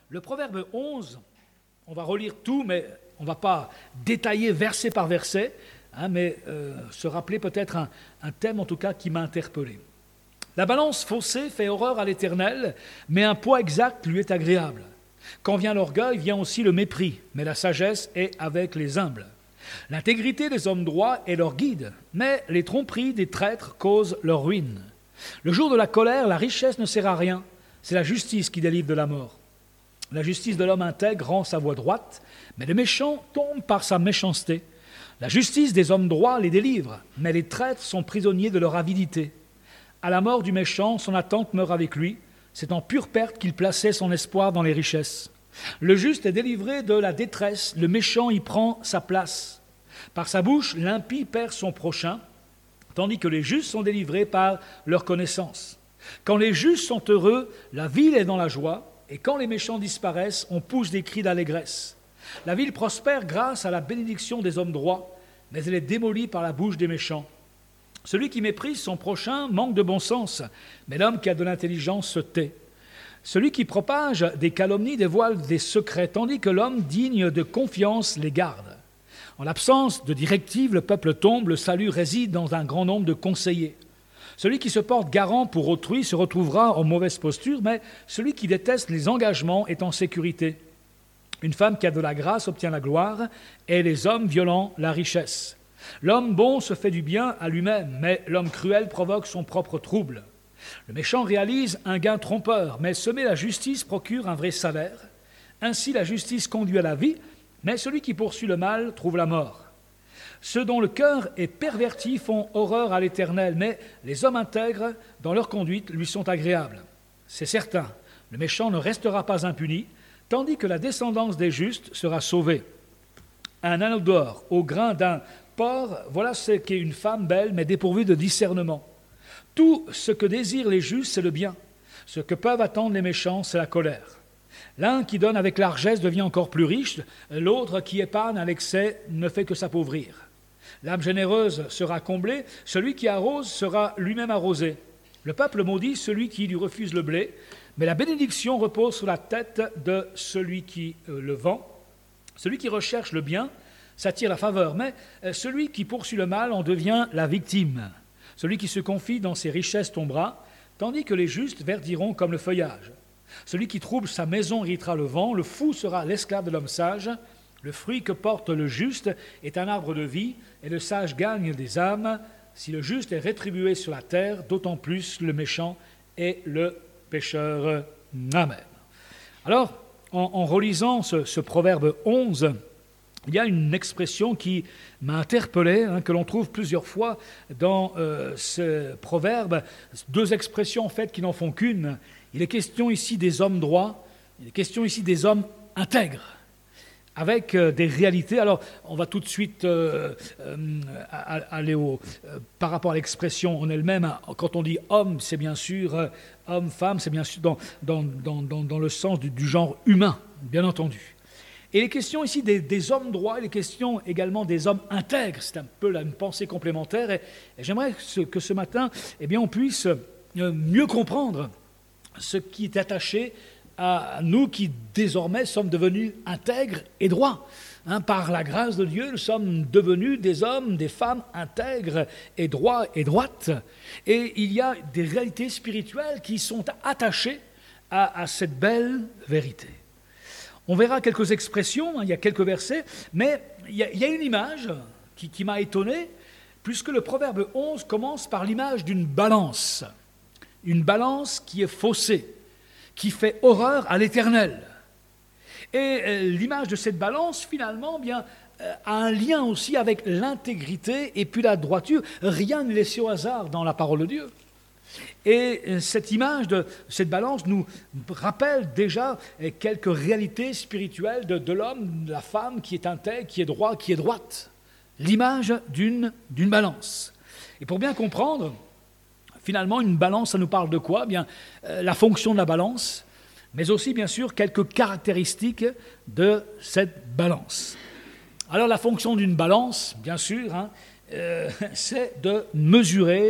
Le proverbe 11, on va relire tout, mais on ne va pas détailler verset par verset, mais se rappeler peut-être un thème en tout cas qui m'a interpellé. La balance faussée fait horreur à l'Éternel, mais un poids exact lui est agréable. Quand vient l'orgueil, vient aussi le mépris, mais la sagesse est avec les humbles. L'intégrité des hommes droits est leur guide, mais les tromperies des traîtres causent leur ruine. Le jour de la colère, la richesse ne sert à rien, c'est la justice qui délivre de la mort. La justice de l'homme intègre rend sa voie droite, mais le méchant tombe par sa méchanceté. La justice des hommes droits les délivre, mais les traîtres sont prisonniers de leur avidité. À la mort du méchant, son attente meurt avec lui. C'est en pure perte qu'il plaçait son espoir dans les richesses. Le juste est délivré de la détresse, le méchant y prend sa place. Par sa bouche, l'impie perd son prochain, tandis que les justes sont délivrés par leur connaissance. Quand les justes sont heureux, la ville est dans la joie, et quand les méchants disparaissent, on pousse des cris d'allégresse. La ville prospère grâce à la bénédiction des hommes droits, mais elle est démolie par la bouche des méchants. Celui qui méprise son prochain manque de bon sens, mais l'homme qui a de l'intelligence se tait. Celui qui propage des calomnies dévoile des secrets, tandis que l'homme digne de confiance les garde. En l'absence de directives, le peuple tombe, le salut réside dans un grand nombre de conseillers. Celui qui se porte garant pour autrui se retrouvera en mauvaise posture, mais celui qui déteste les engagements est en sécurité. Une femme qui a de la grâce obtient la gloire, et les hommes violents la richesse. L'homme bon se fait du bien à lui-même, mais l'homme cruel provoque son propre trouble. Le méchant réalise un gain trompeur, mais semer la justice procure un vrai salaire. Ainsi la justice conduit à la vie, mais celui qui poursuit le mal trouve la mort. Ceux dont le cœur est perverti font horreur à l'Éternel, mais les hommes intègres, dans leur conduite, lui sont agréables. C'est certain, le méchant ne restera pas impuni, tandis que la descendance des justes sera sauvée. Un anneau d'or au grain d'un porc, voilà ce qu'est une femme belle, mais dépourvue de discernement. Tout ce que désirent les justes, c'est le bien. Ce que peuvent attendre les méchants, c'est la colère. L'un qui donne avec largesse devient encore plus riche, l'autre qui épargne à l'excès ne fait que s'appauvrir. L'âme généreuse sera comblée, celui qui arrose sera lui-même arrosé. Le peuple maudit celui qui lui refuse le blé, mais la bénédiction repose sur la tête de celui qui le vend. Celui qui recherche le bien s'attire la faveur, mais celui qui poursuit le mal en devient la victime. Celui qui se confie dans ses richesses tombera, tandis que les justes verdiront comme le feuillage. Celui qui trouble sa maison irritera le vent, le fou sera l'esclave de l'homme sage. Le fruit que porte le juste est un arbre de vie, et le sage gagne des âmes. Si le juste est rétribué sur la terre, d'autant plus le méchant est le pécheur. Amen. Alors, en relisant ce proverbe 11, il y a une expression qui m'a interpellé, que l'on trouve plusieurs fois dans ce proverbe. Deux expressions en fait qui n'en font qu'une. Il est question ici des hommes droits, il est question ici des hommes intègres, avec des réalités. Alors, on va tout de suite aller par rapport à l'expression en elle-même. Quand on dit homme, c'est bien sûr homme, femme, c'est bien sûr dans le sens du genre humain, bien entendu. Et il est question ici des hommes droits, il est question également des hommes intègres. C'est un peu une pensée complémentaire. Et j'aimerais que ce matin, on puisse mieux comprendre ce qui est attaché à nous qui désormais sommes devenus intègres et droits. Par la grâce de Dieu, nous sommes devenus des hommes, des femmes intègres et droits et droites. Et il y a des réalités spirituelles qui sont attachées à cette belle vérité. On verra quelques expressions, il y a quelques versets, mais il y a une image qui m'a étonné, puisque le proverbe 11 commence par l'image d'une balance. Une balance qui est faussée, qui fait horreur à l'Éternel. Et l'image de cette balance, finalement, a un lien aussi avec l'intégrité et puis la droiture. Rien n'est laissé au hasard dans la parole de Dieu. Et cette image de cette balance nous rappelle déjà quelques réalités spirituelles de l'homme, de la femme qui est intègre, qui est droit, qui est droite. L'image d'une balance. Et pour bien comprendre, finalement, une balance, ça nous parle de quoi ? La fonction de la balance, mais aussi, bien sûr, quelques caractéristiques de cette balance. Alors, la fonction d'une balance, bien sûr, c'est de mesurer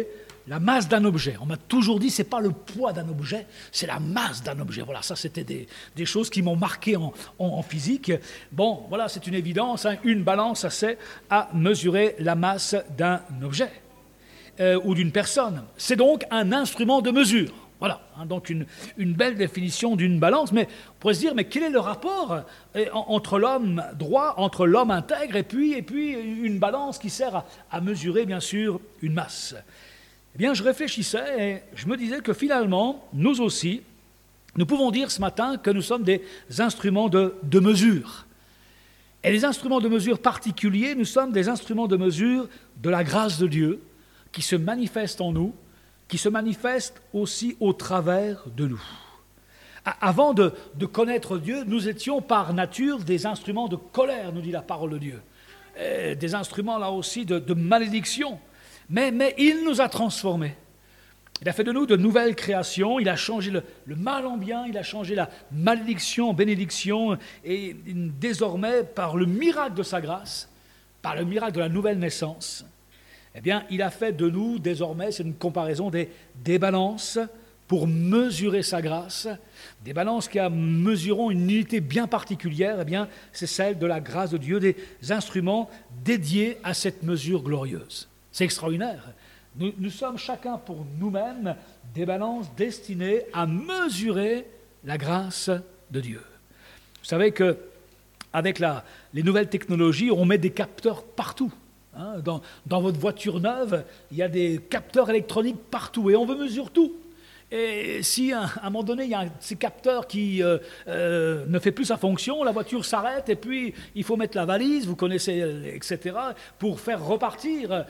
la masse d'un objet. On m'a toujours dit, ce n'est pas le poids d'un objet, c'est la masse d'un objet. Voilà, ça c'était des choses qui m'ont marqué en physique. Bon, voilà, c'est une évidence, hein, une balance, ça sert à mesurer la masse d'un objet ou d'une personne. C'est donc un instrument de mesure. Voilà, hein, donc une belle définition d'une balance, mais on pourrait se dire, mais quel est le rapport entre l'homme droit, entre l'homme intègre, et puis une balance qui sert à mesurer, bien sûr, une masse? Eh bien, je réfléchissais et je me disais que finalement, nous aussi, nous pouvons dire ce matin que nous sommes des instruments de mesure. Et les instruments de mesure particuliers, nous sommes des instruments de mesure de la grâce de Dieu qui se manifeste en nous, qui se manifeste aussi au travers de nous. Avant de connaître Dieu, nous étions par nature des instruments de colère, nous dit la parole de Dieu. Des instruments là aussi de malédiction. Mais il nous a transformés. Il a fait de nous de nouvelles créations, il a changé le mal en bien, il a changé la malédiction en bénédiction, et désormais, par le miracle de sa grâce, par le miracle de la nouvelle naissance, eh bien, il a fait de nous, désormais, c'est une comparaison des balances pour mesurer sa grâce, des balances qui mesureront une unité bien particulière, eh bien, c'est celle de la grâce de Dieu, des instruments dédiés à cette mesure glorieuse. C'est extraordinaire. Nous sommes chacun pour nous-mêmes des balances destinées à mesurer la grâce de Dieu. Vous savez qu'avec les nouvelles technologies, on met des capteurs partout. Hein, dans votre voiture neuve, il y a des capteurs électroniques partout et on veut mesurer tout. Et si à un moment donné, il y a ces capteurs qui ne fait plus sa fonction, la voiture s'arrête et puis il faut mettre la valise, vous connaissez, etc., pour faire repartir.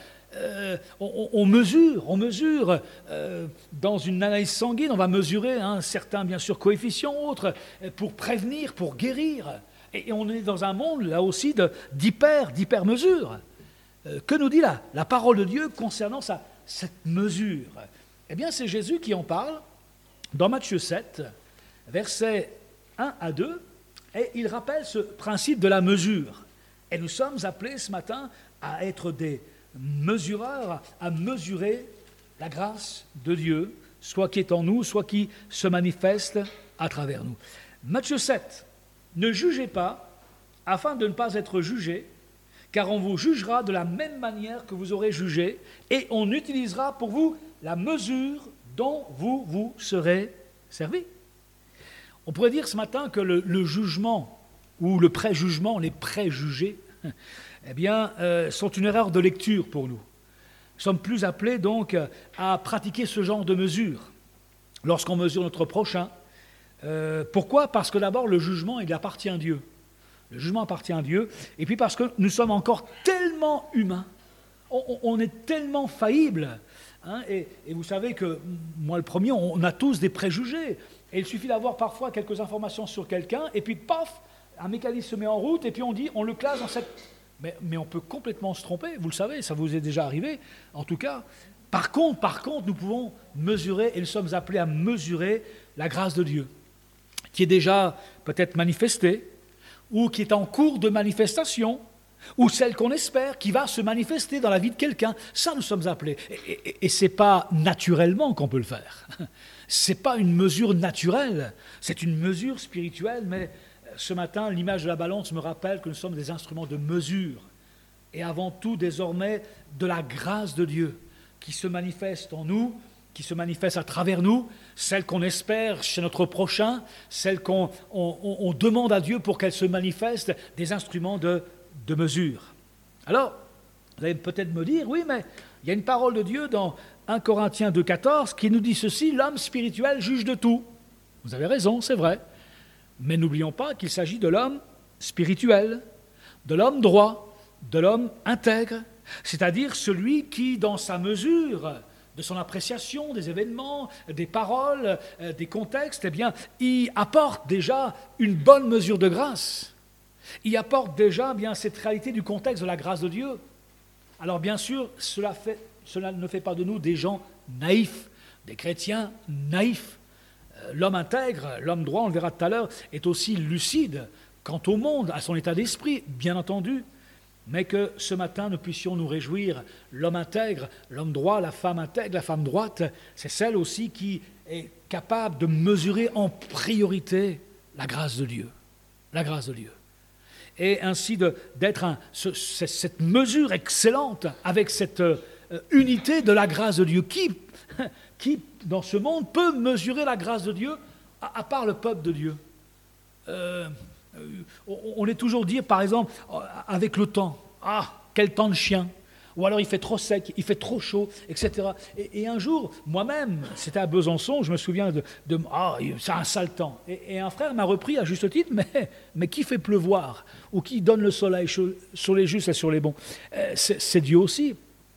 On mesure dans une analyse sanguine, on va mesurer certains, bien sûr, coefficients autres pour prévenir, pour guérir. Et on est dans un monde, là aussi, d'hyper-mesure. Que nous dit la parole de Dieu concernant cette mesure? Eh bien, c'est Jésus qui en parle dans Matthieu 7, versets 1 à 2, et il rappelle ce principe de la mesure. Et nous sommes appelés ce matin à être des mesureurs, à mesurer la grâce de Dieu, soit qui est en nous, soit qui se manifeste à travers nous. Matthieu 7, ne jugez pas, afin de ne pas être jugés, car on vous jugera de la même manière que vous aurez jugé, et on utilisera pour vous la mesure dont vous vous serez servi. On pourrait dire ce matin que le jugement ou le préjugement, les préjugés, eh bien, sont une erreur de lecture pour nous. Nous sommes plus appelés donc à pratiquer ce genre de mesure lorsqu'on mesure notre prochain. Pourquoi ? Parce que d'abord, le jugement, il appartient à Dieu. Le jugement appartient à Dieu, et puis parce que nous sommes encore tellement humains, on est tellement faillibles, hein, et vous savez que, moi le premier, on a tous des préjugés, et il suffit d'avoir parfois quelques informations sur quelqu'un, et puis paf, un mécanisme se met en route, et puis on le classe dans cette... Mais on peut complètement se tromper, vous le savez, ça vous est déjà arrivé, en tout cas. Par contre, nous pouvons mesurer, et nous sommes appelés à mesurer la grâce de Dieu, qui est déjà peut-être manifestée, ou qui est en cours de manifestation, ou celle qu'on espère, qui va se manifester dans la vie de quelqu'un. Ça, nous sommes appelés. Et ce n'est pas naturellement qu'on peut le faire. Ce n'est pas une mesure naturelle, c'est une mesure spirituelle, mais ce matin, l'image de la balance me rappelle que nous sommes des instruments de mesure, et avant tout, désormais, de la grâce de Dieu, qui se manifeste en nous, qui se manifeste à travers nous, celle qu'on espère chez notre prochain, celle qu'on demande à Dieu pour qu'elle se manifeste, des instruments de mesure. Alors, vous allez peut-être me dire, oui, mais il y a une parole de Dieu dans 1 Corinthiens 2,14 qui nous dit ceci, l'homme spirituel juge de tout. Vous avez raison, c'est vrai. Mais n'oublions pas qu'il s'agit de l'homme spirituel, de l'homme droit, de l'homme intègre, c'est-à-dire celui qui, dans sa mesure, de son appréciation des événements, des paroles, des contextes, eh bien, il apporte déjà une bonne mesure de grâce. Il apporte déjà bien cette réalité du contexte de la grâce de Dieu. Alors bien sûr, cela ne fait pas de nous des gens naïfs, des chrétiens naïfs. L'homme intègre, l'homme droit, on le verra tout à l'heure, est aussi lucide quant au monde, à son état d'esprit, bien entendu. mais que ce matin nous puissions nous réjouir. L'homme intègre, l'homme droit, la femme intègre, la femme droite, c'est celle aussi qui est capable de mesurer en priorité la grâce de Dieu. La grâce de Dieu. Et ainsi d'être cette mesure excellente avec cette unité de la grâce de Dieu. Qui, dans ce monde, peut mesurer la grâce de Dieu à part le peuple de Dieu? On est toujours dit, par exemple, avec le temps, quel temps de chien, ou alors il fait trop sec, il fait trop chaud, etc. Et un jour, moi-même, c'était à Besançon, je me souviens c'est un sale temps. Et un frère m'a repris à juste titre, mais qui fait pleuvoir, ou qui donne le soleil sur les justes et sur les bons? C'est Dieu aussi.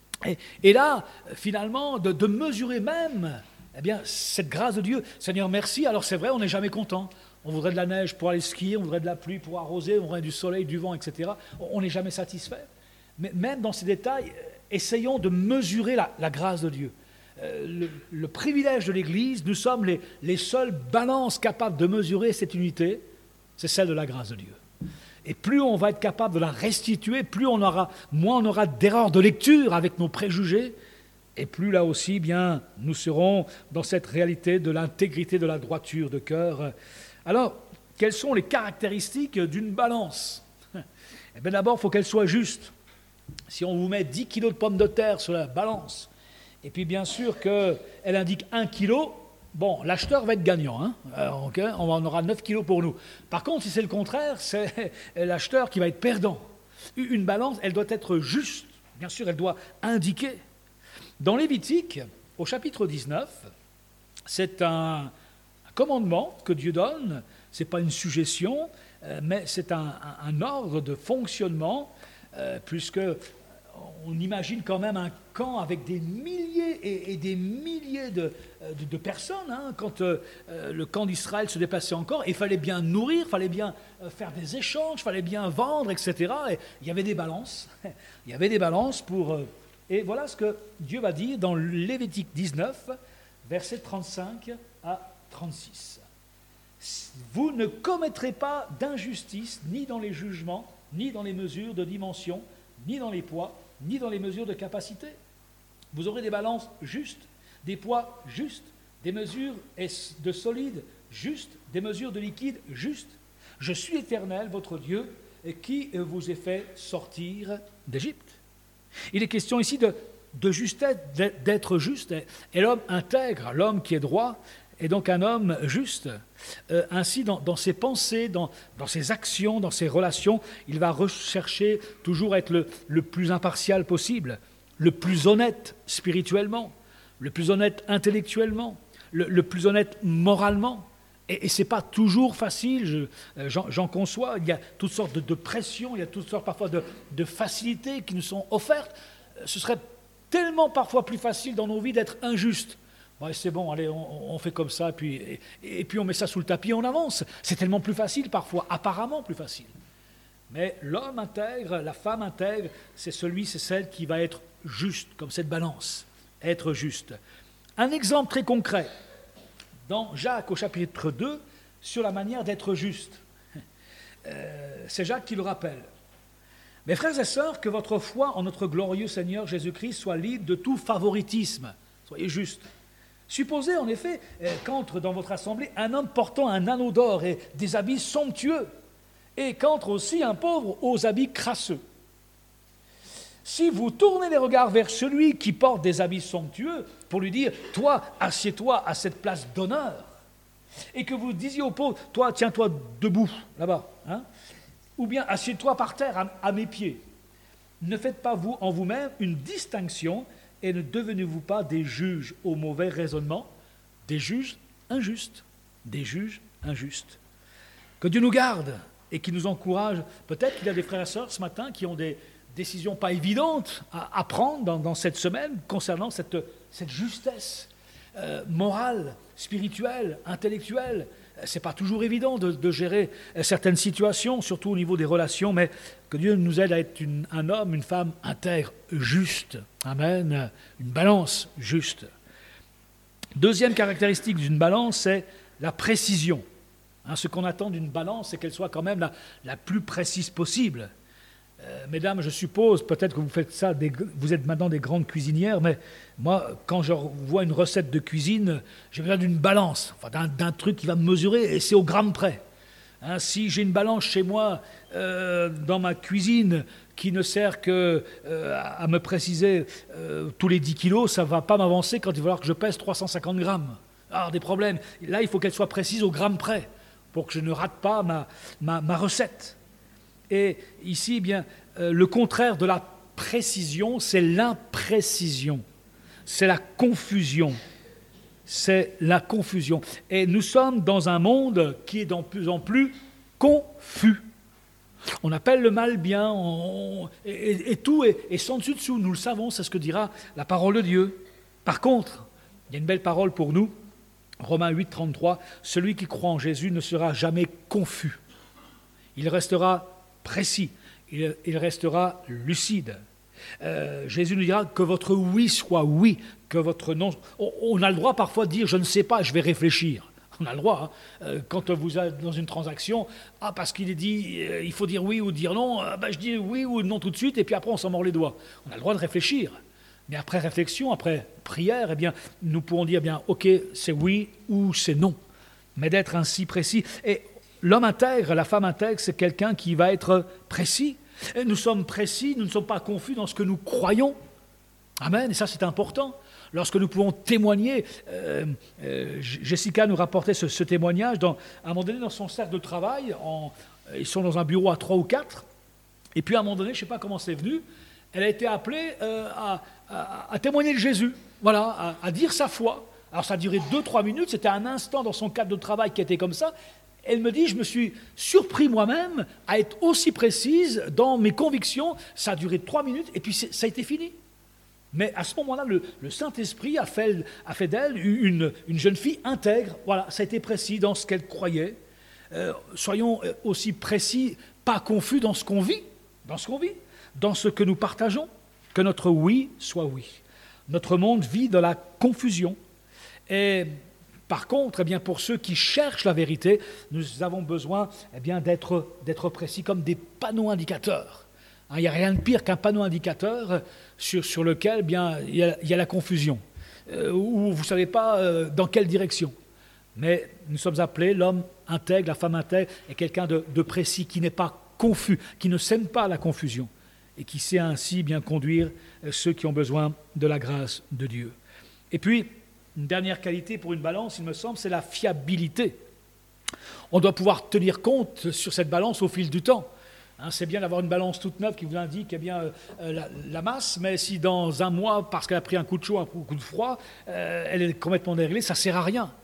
Et là, finalement, de mesurer même, cette grâce de Dieu. Seigneur, merci. Alors c'est vrai, on n'est jamais content. On voudrait de la neige pour aller skier, on voudrait de la pluie pour arroser, on voudrait du soleil, du vent, etc. On n'est jamais satisfait. Mais même dans ces détails, essayons de mesurer la grâce de Dieu. Le privilège de l'Église, nous sommes les seules balances capables de mesurer cette unité, c'est celle de la grâce de Dieu. Et plus on va être capable de la restituer, moins on aura d'erreurs de lecture avec nos préjugés, et plus là aussi, nous serons dans cette réalité de l'intégrité, de la droiture de cœur. Alors, quelles sont les caractéristiques d'une balance? D'abord, il faut qu'elle soit juste. Si on vous met 10 kilos de pommes de terre sur la balance, et puis bien sûr qu'elle indique 1 kilo, l'acheteur va être gagnant. On aura 9 kilos pour nous. Par contre, si c'est le contraire, c'est l'acheteur qui va être perdant. Une balance, elle doit être juste. Bien sûr, elle doit indiquer. Dans Lévitique, au chapitre 19, c'est un commandement que Dieu donne. Ce n'est pas une suggestion, mais c'est un ordre de fonctionnement, puisque on imagine quand même un camp avec des milliers et des milliers de personnes. Quand le camp d'Israël se déplaçait encore, il fallait bien nourrir, il fallait bien faire des échanges, il fallait bien vendre, etc. Et il y avait des balances. Il y avait des balances pour... Et voilà ce que Dieu va dire dans Lévitique 19, versets 35 à 36. Vous ne commettrez pas d'injustice, ni dans les jugements, ni dans les mesures de dimension, ni dans les poids, ni dans les mesures de capacité. Vous aurez des balances justes, des poids justes, des mesures de solide justes, des mesures de liquide justes. Je suis l'Éternel, votre Dieu, qui vous ai fait sortir d'Égypte. Il est question ici de justesse, d'être juste. Et l'homme intègre, l'homme qui est droit, est donc un homme juste. Ainsi, dans ses pensées, dans ses actions, dans ses relations, il va rechercher toujours à être le plus impartial possible, le plus honnête spirituellement, le plus honnête intellectuellement, le plus honnête moralement. Et ce n'est pas toujours facile, j'en conçois, il y a toutes sortes de pressions, il y a toutes sortes parfois de facilités qui nous sont offertes. Ce serait tellement parfois plus facile dans nos vies d'être injuste. C'est bon, allez, on fait comme ça, et puis on met ça sous le tapis et on avance. C'est tellement plus facile parfois, apparemment plus facile. Mais l'homme intègre, la femme intègre, c'est celle qui va être juste, comme cette balance, être juste. Un exemple très concret, dans Jacques au chapitre 2, sur la manière d'être juste. C'est Jacques qui le rappelle. Mes frères et sœurs, que votre foi en notre glorieux Seigneur Jésus-Christ soit libre de tout favoritisme. Soyez justes. Supposez en effet qu'entre dans votre assemblée un homme portant un anneau d'or et des habits somptueux, et qu'entre aussi un pauvre aux habits crasseux. Si vous tournez les regards vers celui qui porte des habits somptueux, pour lui dire « Toi, assieds-toi à cette place d'honneur », et que vous disiez au pauvre « Toi, tiens-toi debout, là-bas, ou bien « Assieds-toi par terre à mes pieds », ne faites pas vous en vous-même une distinction et ne devenez-vous pas des juges au mauvais raisonnement, des juges injustes, des juges injustes. Que Dieu nous garde et qui nous encourage. Peut-être qu'il y a des frères et sœurs ce matin qui ont des décisions pas évidentes à prendre dans cette semaine concernant cette justesse morale, spirituelle, intellectuelle. Ce n'est pas toujours évident de gérer certaines situations, surtout au niveau des relations, mais que Dieu nous aide à être un homme, une femme intègre, juste. Amen. Une balance juste. Deuxième caractéristique d'une balance, c'est la précision. Ce qu'on attend d'une balance, c'est qu'elle soit quand même la plus précise possible. Mesdames, je suppose, peut-être que vous faites ça, vous êtes maintenant des grandes cuisinières, mais moi, quand je vois une recette de cuisine, j'ai besoin d'une balance, enfin, d'un truc qui va me mesurer, et c'est au gramme près. Hein, si j'ai une balance chez moi, dans ma cuisine, qui ne sert que à me préciser tous les 10 kilos, ça ne va pas m'avancer quand il va falloir que je pèse 350 grammes. Alors, des problèmes. Là, il faut qu'elle soit précise au gramme près, pour que je ne rate pas ma recette. Et ici, eh bien, le contraire de la précision, c'est l'imprécision, c'est la confusion. C'est la confusion. Et nous sommes dans un monde qui est de plus en plus confus. On appelle le mal bien, et tout est sans dessus dessous. Nous le savons, c'est ce que dira la parole de Dieu. Par contre, il y a une belle parole pour nous. Romains 8, 33, celui qui croit en Jésus ne sera jamais confus. Il restera précis, il restera lucide. Jésus nous dira que votre oui soit oui, que votre non... On a le droit parfois de dire je ne sais pas, je vais réfléchir. On a le droit. Hein. Quand vous êtes dans une transaction, parce qu'il est dit il faut dire oui ou dire non, je dis oui ou non tout de suite et puis après on s'en mord les doigts. On a le droit de réfléchir. Mais après réflexion, après prière, eh bien, nous pourrons dire bien ok, c'est oui ou c'est non. Mais d'être ainsi précis. Et l'homme intègre, la femme intègre, c'est quelqu'un qui va être précis. Et nous sommes précis, nous ne sommes pas confus dans ce que nous croyons. Amen, et ça c'est important. Lorsque nous pouvons témoigner, Jessica nous rapportait ce témoignage, à un moment donné dans son cercle de travail, ils sont dans un bureau à 3 ou 4, et puis à un moment donné, je ne sais pas comment c'est venu, elle a été appelée à témoigner de Jésus, voilà, à dire sa foi. Alors ça a duré 2-3 minutes, c'était un instant dans son cadre de travail qui était comme ça. Elle me dit, je me suis surpris moi-même à être aussi précise dans mes convictions. Ça a duré 3 minutes et puis ça a été fini. Mais à ce moment-là, le Saint-Esprit a fait d'elle une jeune fille intègre. Voilà, ça a été précis dans ce qu'elle croyait. Soyons aussi précis, pas confus dans ce qu'on vit, dans ce que nous partageons, que notre oui soit oui. Notre monde vit dans la confusion. Et par contre, eh bien, pour ceux qui cherchent la vérité, nous avons besoin d'être précis comme des panneaux indicateurs. Il n'y a rien de pire qu'un panneau indicateur sur lequel il y a la confusion, où vous ne savez pas dans quelle direction. Mais nous sommes appelés, l'homme intègre, la femme intègre, est quelqu'un de précis, qui n'est pas confus, qui ne sème pas la confusion, et qui sait ainsi bien conduire ceux qui ont besoin de la grâce de Dieu. Et puis, une dernière qualité pour une balance, il me semble, c'est la fiabilité. On doit pouvoir tenir compte sur cette balance au fil du temps. C'est bien d'avoir une balance toute neuve qui vous indique la masse, mais si dans un mois, parce qu'elle a pris un coup de chaud, un coup de froid, elle est complètement déréglée, ça ne sert à rien.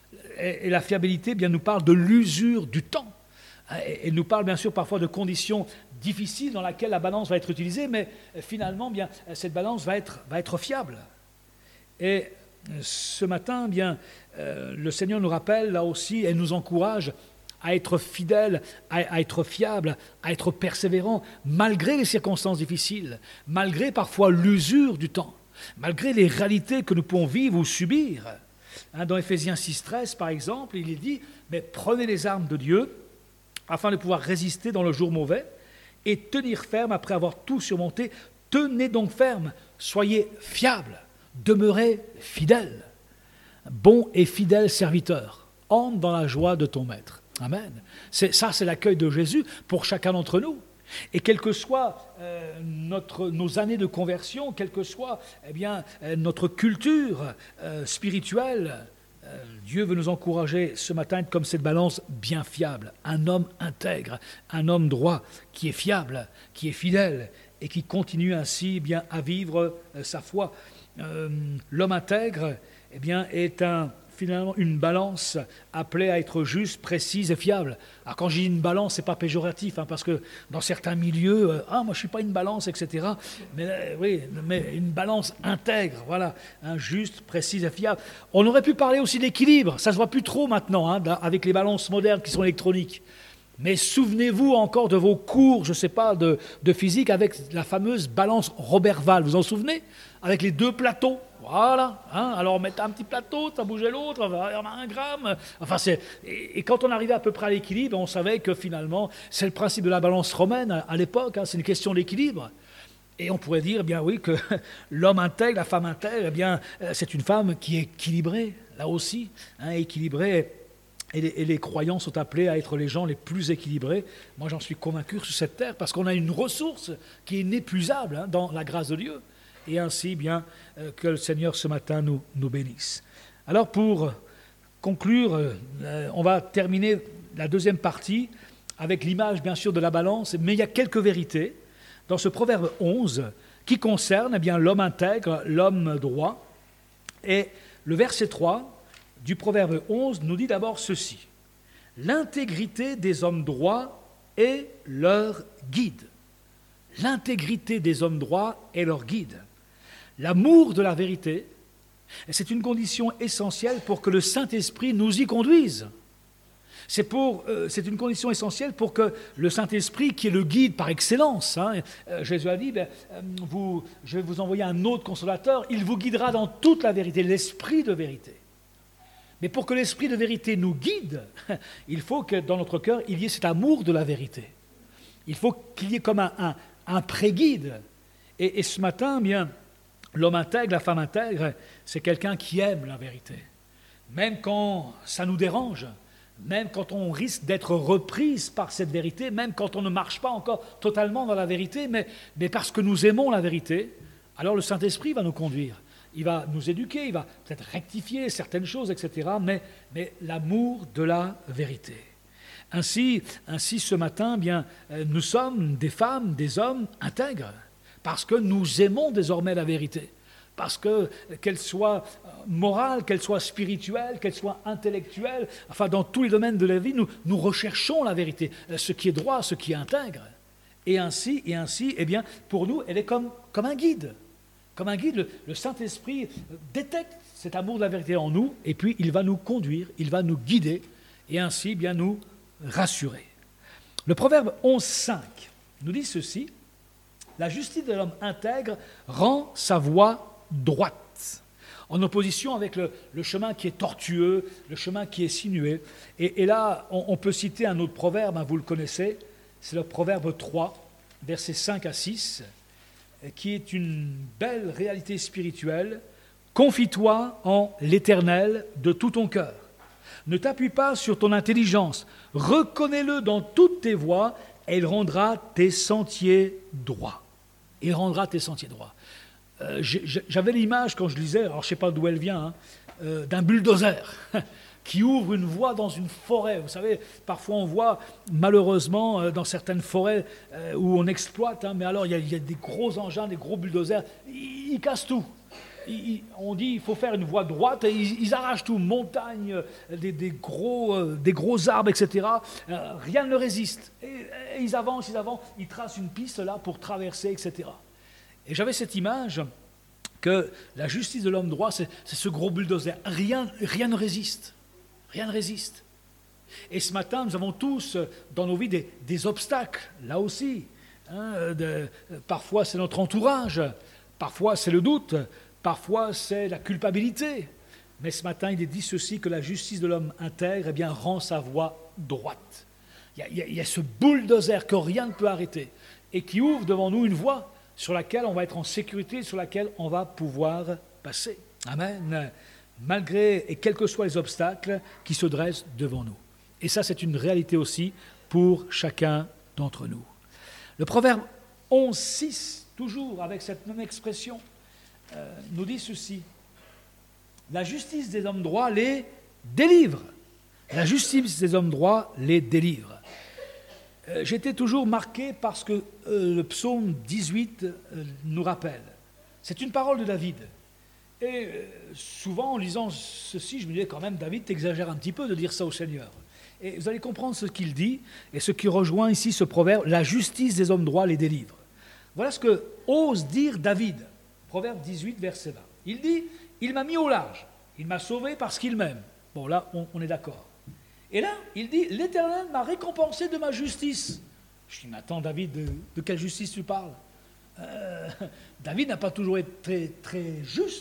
Et la fiabilité nous parle de l'usure du temps. Elle nous parle bien sûr parfois de conditions difficiles dans lesquelles la balance va être utilisée, mais finalement, cette balance va être fiable. Et ce matin, le Seigneur nous rappelle là aussi et nous encourage à être fidèle, à être fiable, à être persévérant, malgré les circonstances difficiles, malgré parfois l'usure du temps, malgré les réalités que nous pouvons vivre ou subir. Dans Éphésiens 6,13, par exemple, il est dit « Mais prenez les armes de Dieu, afin de pouvoir résister dans le jour mauvais, et tenir ferme après avoir tout surmonté. Tenez donc ferme, soyez fiables, demeurez fidèles. Bon et fidèle serviteur, entre dans la joie de ton maître. » Amen. C'est l'accueil de Jésus pour chacun d'entre nous. Et quelles que soient nos années de conversion, quelle que soit notre culture spirituelle, Dieu veut nous encourager ce matin comme cette balance bien fiable. Un homme intègre, un homme droit, qui est fiable, qui est fidèle et qui continue ainsi à vivre sa foi. L'homme intègre est finalement une balance appelée à être juste, précise et fiable. Alors quand je dis une balance, ce n'est pas péjoratif, parce que dans certains milieux, moi je ne suis pas une balance, etc. Mais une balance intègre, voilà, juste, précise et fiable. On aurait pu parler aussi d'équilibre, ça ne se voit plus trop maintenant, avec les balances modernes qui sont électroniques. Mais souvenez-vous encore de vos cours, je ne sais pas, de physique avec la fameuse balance Roberval, vous en souvenez? Avec les deux plateaux, Voilà, hein, alors on mettait un petit plateau, ça bougeait l'autre, on va avoir 1 gramme. Enfin, et quand on arrivait à peu près à l'équilibre, on savait que finalement, c'est le principe de la balance romaine à l'époque, hein, c'est une question d'équilibre. Et on pourrait dire, eh bien oui, que l'homme intègre, la femme intègre, eh bien, c'est une femme qui est équilibrée, là aussi, hein, équilibrée. Et les croyants sont appelés à être les gens les plus équilibrés. Moi, j'en suis convaincu sur cette terre, parce qu'on a une ressource qui est inépuisable, hein, dans la grâce de Dieu. Et ainsi, bien, que le Seigneur ce matin nous bénisse. Alors, pour conclure, on va terminer la deuxième partie avec l'image, bien sûr, de la balance, mais il y a quelques vérités dans ce proverbe 11 qui concerne, eh bien, l'homme intègre, l'homme droit. Et le verset 3 du proverbe 11 nous dit d'abord ceci: l'intégrité des hommes droits est leur guide. L'intégrité des hommes droits est leur guide. L'amour de la vérité, c'est une condition essentielle pour que le Saint-Esprit nous y conduise. C'est une condition essentielle pour que le Saint-Esprit, qui est le guide par excellence, hein, Jésus a dit, je vais vous envoyer un autre consolateur, il vous guidera dans toute la vérité, l'Esprit de vérité. Mais pour que l'Esprit de vérité nous guide, il faut que dans notre cœur, il y ait cet amour de la vérité. Il faut qu'il y ait comme un pré-guide. Et ce matin, bien, l'homme intègre, la femme intègre, c'est quelqu'un qui aime la vérité. Même quand ça nous dérange, même quand on risque d'être reprise par cette vérité, même quand on ne marche pas encore totalement dans la vérité, mais parce que nous aimons la vérité, alors le Saint-Esprit va nous conduire. Il va nous éduquer, il va peut-être rectifier certaines choses, etc., mais l'amour de la vérité. Ainsi ce matin, bien, nous sommes des femmes, des hommes intègres, parce que nous aimons désormais la vérité, parce que qu'elle soit morale, qu'elle soit spirituelle, qu'elle soit intellectuelle, enfin dans tous les domaines de la vie, nous recherchons la vérité, ce qui est droit, ce qui est intègre. Et ainsi, eh bien, pour nous, elle est comme un guide. Comme un guide, le Saint-Esprit détecte cet amour de la vérité en nous, et puis il va nous conduire, il va nous guider, et ainsi bien nous rassurer. Le proverbe 11.5 nous dit ceci: la justice de l'homme intègre rend sa voie droite, en opposition avec le chemin qui est tortueux, le chemin qui est sinueux. Et là, on peut citer un autre proverbe, hein, vous le connaissez, c'est le proverbe 3, versets 5 à 6, qui est une belle réalité spirituelle. Confie-toi en l'Éternel de tout ton cœur. Ne t'appuie pas sur ton intelligence. Reconnais-le dans toutes tes voies et il rendra tes sentiers droits. Il rendra tes sentiers droits. J'avais l'image, quand je lisais, alors je ne sais pas d'où elle vient, hein, d'un bulldozer qui ouvre une voie dans une forêt. Vous savez, parfois on voit, malheureusement, dans certaines forêts où on exploite, hein, mais alors il y a des gros engins, des gros bulldozers, ils cassent tout. On dit qu'il faut faire une voie droite et ils arrachent tout, montagnes, des gros arbres, etc. Rien ne résiste. Et ils avancent, ils tracent une piste là pour traverser, etc. Et j'avais cette image que la justice de l'homme droit, c'est ce gros bulldozer. Rien ne résiste. Rien ne résiste. Et ce matin, nous avons tous dans nos vies des obstacles, là aussi. Hein, parfois, c'est notre entourage. Parfois, c'est le doute. Parfois, c'est la culpabilité. Mais ce matin, il est dit ceci, que la justice de l'homme intègre, eh bien, rend sa voie droite. Il y a ce bulldozer que rien ne peut arrêter et qui ouvre devant nous une voie sur laquelle on va être en sécurité, sur laquelle on va pouvoir passer. Amen. Malgré et quels que soient les obstacles qui se dressent devant nous. Et ça, c'est une réalité aussi pour chacun d'entre nous. Le proverbe 11.6, toujours avec cette même expression, nous dit ceci: la justice des hommes droits les délivre. La justice des hommes droits les délivre. J'étais toujours marqué parce que le psaume 18 nous rappelle. C'est une parole de David. Et souvent, en lisant ceci, je me disais quand même, David, t'exagères un petit peu de dire ça au Seigneur. Et vous allez comprendre ce qu'il dit, et ce qui rejoint ici ce proverbe: la justice des hommes droits les délivre. Voilà ce que ose dire David. Proverbe 18, verset 20. Il dit, il m'a mis au large, il m'a sauvé parce qu'il m'aime. Bon, là, on est d'accord. Et là, il dit, l'Éternel m'a récompensé de ma justice. Je dis, mais attends, David, de quelle justice tu parles? David n'a pas toujours été très juste,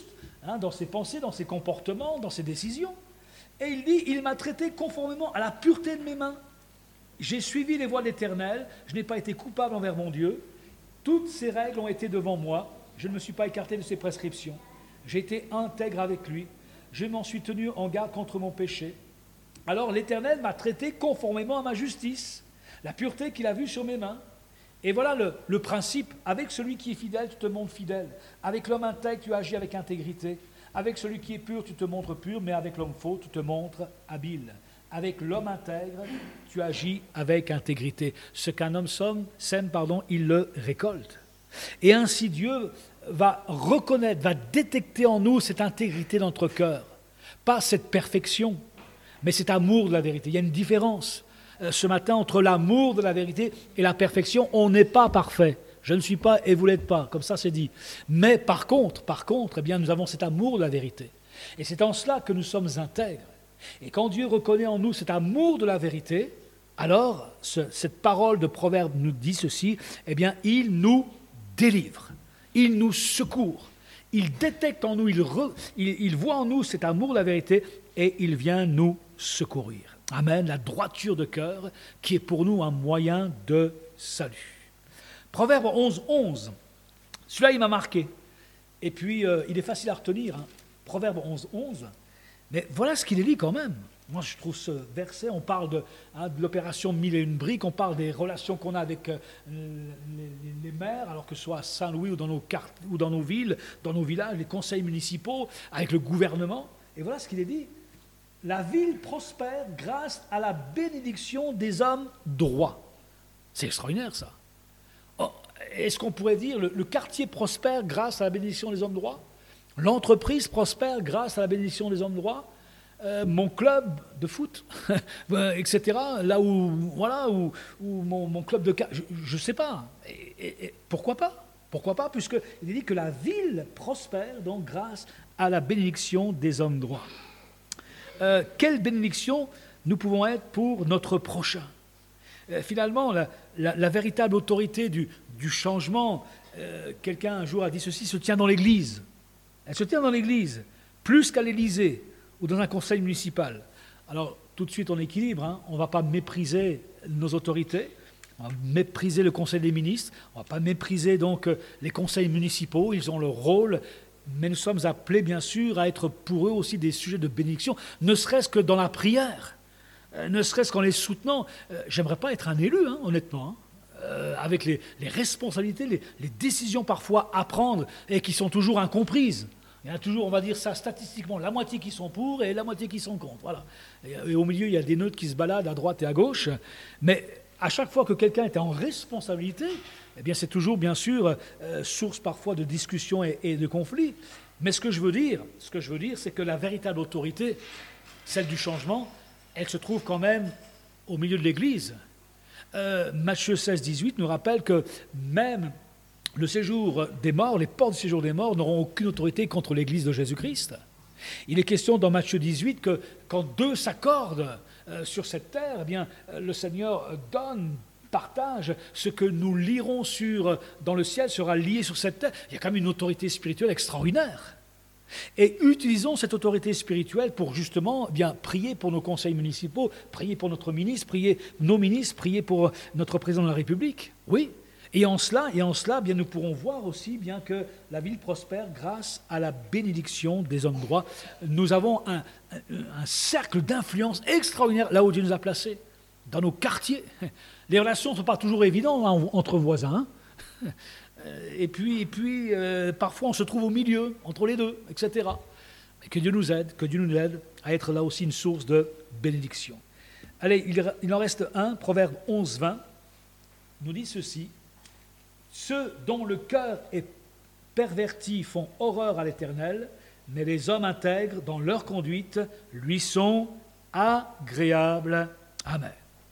dans ses pensées, dans ses comportements, dans ses décisions. Et il dit, il m'a traité conformément à la pureté de mes mains. J'ai suivi les voies de l'Éternel, je n'ai pas été coupable envers mon Dieu. Toutes ses règles ont été devant moi, je ne me suis pas écarté de ses prescriptions. J'ai été intègre avec lui, je m'en suis tenu en garde contre mon péché. Alors l'Éternel m'a traité conformément à ma justice, la pureté qu'il a vue sur mes mains. Et voilà le principe, avec celui qui est fidèle, tu te montres fidèle. Avec l'homme intègre, tu agis avec intégrité. Avec celui qui est pur, tu te montres pur, mais avec l'homme faux, tu te montres habile. Avec l'homme intègre, tu agis avec intégrité. Ce qu'un homme sème, il le récolte. Et ainsi Dieu va reconnaître, va détecter en nous cette intégrité dans notre cœur. Pas cette perfection, mais cet amour de la vérité. Il y a une différence ce matin entre l'amour de la vérité et la perfection. On n'est pas parfait. Je ne suis pas et vous l'êtes pas, comme ça c'est dit. Mais par contre, eh bien, nous avons cet amour de la vérité. Et c'est en cela que nous sommes intègres. Et quand Dieu reconnaît en nous cet amour de la vérité, alors cette parole de Proverbe nous dit ceci, eh bien, il nous délivre, il nous secourt, il détecte en nous, il voit en nous cet amour de la vérité et il vient nous secourir. Amen, la droiture de cœur qui est pour nous un moyen de salut. Proverbe 11, celui-là il m'a marqué. Et puis il est facile à retenir, Proverbe 11, mais voilà ce qu'il est dit quand même. Moi je trouve ce verset, on parle de l'opération 1001 briques, on parle des relations qu'on a avec les maires, alors que ce soit à Saint-Louis ou dans nos villes, dans nos villages, les conseils municipaux, avec le gouvernement. Et voilà ce qu'il est dit. La ville prospère grâce à la bénédiction des hommes droits. C'est extraordinaire ça. Est-ce qu'on pourrait dire le quartier prospère grâce à la bénédiction des hommes droits? L'entreprise prospère grâce à la bénédiction des hommes droits? Mon club de foot, etc. Là où mon club de je ne sais pas. Et pourquoi pas? Pourquoi pas? Puisqu'il est dit que la ville prospère donc grâce à la bénédiction des hommes droits. Quelle bénédiction nous pouvons être pour notre prochain? Finalement, la véritable autorité du changement, quelqu'un un jour a dit ceci, se tient dans l'Église. Elle se tient dans l'Église, plus qu'à l'Élysée ou dans un conseil municipal. Alors, tout de suite, on équilibre, on ne va pas mépriser nos autorités, on va mépriser le conseil des ministres, on ne va pas mépriser donc les conseils municipaux, ils ont leur rôle, mais nous sommes appelés, bien sûr, à être pour eux aussi des sujets de bénédiction, ne serait-ce que dans la prière, ne serait-ce qu'en les soutenant. J'aimerais pas être un élu, honnêtement, avec les responsabilités, les décisions parfois à prendre et qui sont toujours incomprises. Il y a toujours, on va dire ça statistiquement, la moitié qui sont pour et la moitié qui sont contre. Voilà. Et au milieu, il y a des neutres qui se baladent à droite et à gauche. Mais à chaque fois que quelqu'un est en responsabilité, eh bien, c'est toujours, bien sûr, source parfois de discussions et de conflits. Mais ce que je veux dire, c'est que la véritable autorité, celle du changement, elle se trouve quand même au milieu de l'Église. Matthieu 16, 18 nous rappelle que même le séjour des morts, les portes du séjour des morts n'auront aucune autorité contre l'Église de Jésus-Christ. Il est question dans Matthieu 18 que quand deux s'accordent sur cette terre, eh bien, le Seigneur partage ce que nous lirons dans le ciel sera lié sur cette terre. Il y a quand même une autorité spirituelle extraordinaire. Et utilisons cette autorité spirituelle pour justement prier pour nos conseils municipaux, prier pour notre ministre, prier nos ministres, prier pour notre président de la République. Oui. Et en cela, bien, nous pourrons voir aussi bien que la ville prospère grâce à la bénédiction des hommes droits. Nous avons un cercle d'influence extraordinaire là où Dieu nous a placés, dans nos quartiers. Les relations ne sont pas toujours évidentes entre voisins. Et puis parfois on se trouve au milieu, entre les deux, etc. Et que Dieu nous aide à être là aussi une source de bénédiction. Allez, il en reste un, Proverbe 11, 20, nous dit ceci. Ceux dont le cœur est perverti font horreur à l'Éternel, mais les hommes intègres dans leur conduite lui sont agréables. Amen.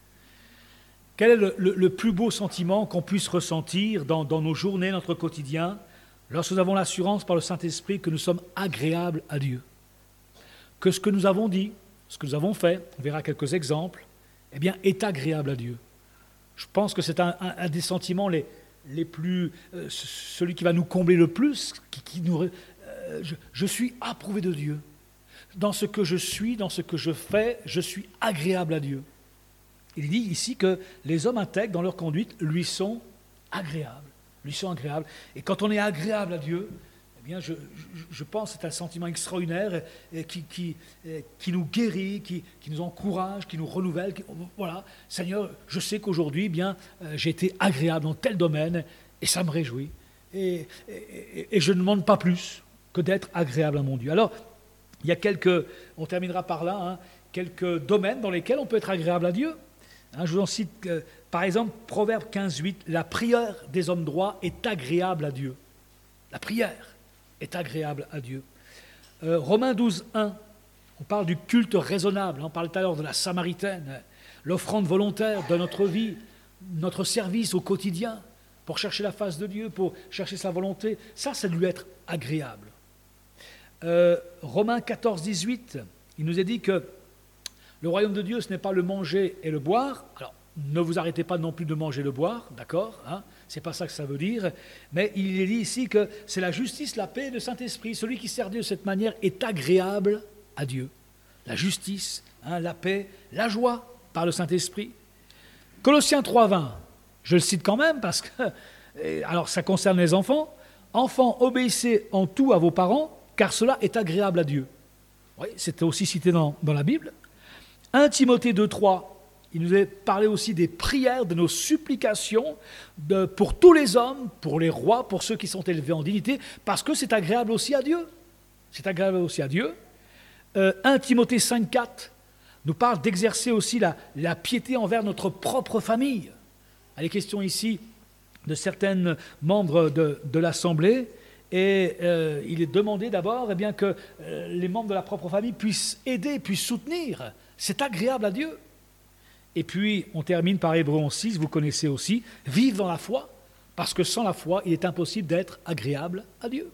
Quel est le plus beau sentiment qu'on puisse ressentir dans nos journées, notre quotidien, lorsque nous avons l'assurance par le Saint-Esprit que nous sommes agréables à Dieu? Que ce que nous avons dit, ce que nous avons fait, on verra quelques exemples, eh bien, est agréable à Dieu. Je pense que c'est un des sentiments les plus, celui qui va nous combler le plus, qui nous je suis approuvé de Dieu. Dans ce que je suis, dans ce que je fais, je suis agréable à Dieu. Il dit ici que les hommes intègres, dans leur conduite, lui sont agréables. Et quand on est agréable à Dieu, eh bien, je pense que c'est un sentiment extraordinaire qui nous guérit, qui nous encourage, qui nous renouvelle. Voilà, Seigneur, je sais qu'aujourd'hui, j'ai été agréable dans tel domaine et ça me réjouit. Et je ne demande pas plus que d'être agréable à mon Dieu. Alors, il y a on terminera par là, quelques domaines dans lesquels on peut être agréable à Dieu. Je vous en cite, par exemple, Proverbe 15:8, la prière des hommes droits est agréable à Dieu. La prière est agréable à Dieu. Romains 12:1, on parle du culte raisonnable, on parle tout à l'heure de la Samaritaine, l'offrande volontaire de notre vie, notre service au quotidien, pour chercher la face de Dieu, pour chercher sa volonté, ça, c'est de lui être agréable. Romains 14:18, il nous est dit que le royaume de Dieu, ce n'est pas le manger et le boire. Alors, ne vous arrêtez pas non plus de manger et de boire, d'accord, c'est pas ça que ça veut dire. Mais il est dit ici que c'est la justice, la paix et le Saint-Esprit. Celui qui sert Dieu de cette manière est agréable à Dieu. La justice, la paix, la joie par le Saint-Esprit. Colossiens 3:20, je le cite quand même parce que, alors ça concerne les enfants. Enfants, obéissez en tout à vos parents, car cela est agréable à Dieu. Oui, c'était aussi cité dans la Bible. 1 Timothée 2:3, il nous est parlé aussi des prières, de nos supplications pour tous les hommes, pour les rois, pour ceux qui sont élevés en dignité, parce que c'est agréable aussi à Dieu. C'est agréable aussi à Dieu. 1 Timothée 5:4 nous parle d'exercer aussi la piété envers notre propre famille. Il est question ici de certains membres de l'Assemblée, et il est demandé d'abord que les membres de la propre famille puissent aider, puissent soutenir. C'est agréable à Dieu. Et puis, on termine par Hébreux 11:6, vous connaissez aussi, vivre dans la foi, parce que sans la foi, il est impossible d'être agréable à Dieu.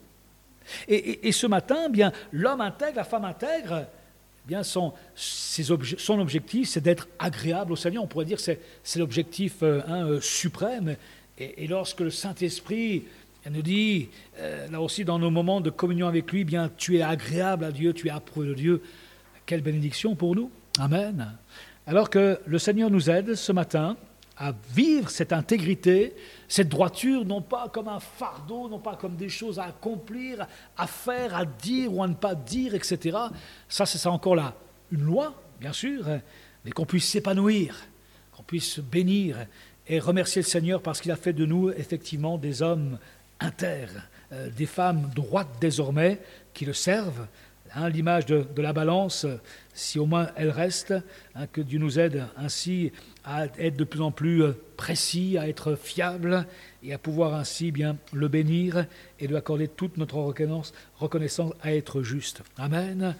Et ce matin, l'homme intègre, la femme intègre, son objectif, c'est d'être agréable au Seigneur. On pourrait dire que c'est l'objectif suprême. Et lorsque le Saint-Esprit nous dit, là aussi dans nos moments de communion avec lui, tu es agréable à Dieu, tu es approuvé de Dieu, quelle bénédiction pour nous. Amen. Alors que le Seigneur nous aide ce matin à vivre cette intégrité, cette droiture, non pas comme un fardeau, non pas comme des choses à accomplir, à faire, à dire ou à ne pas dire, etc. Ça, c'est ça encore là. Une loi, bien sûr, mais qu'on puisse s'épanouir, qu'on puisse bénir et remercier le Seigneur parce qu'il a fait de nous, effectivement, des hommes intègres, des femmes droites désormais, qui le servent. L'image de la balance, si au moins elle reste, que Dieu nous aide ainsi à être de plus en plus précis, à être fiable et à pouvoir ainsi le bénir et lui accorder toute notre reconnaissance à être juste. Amen.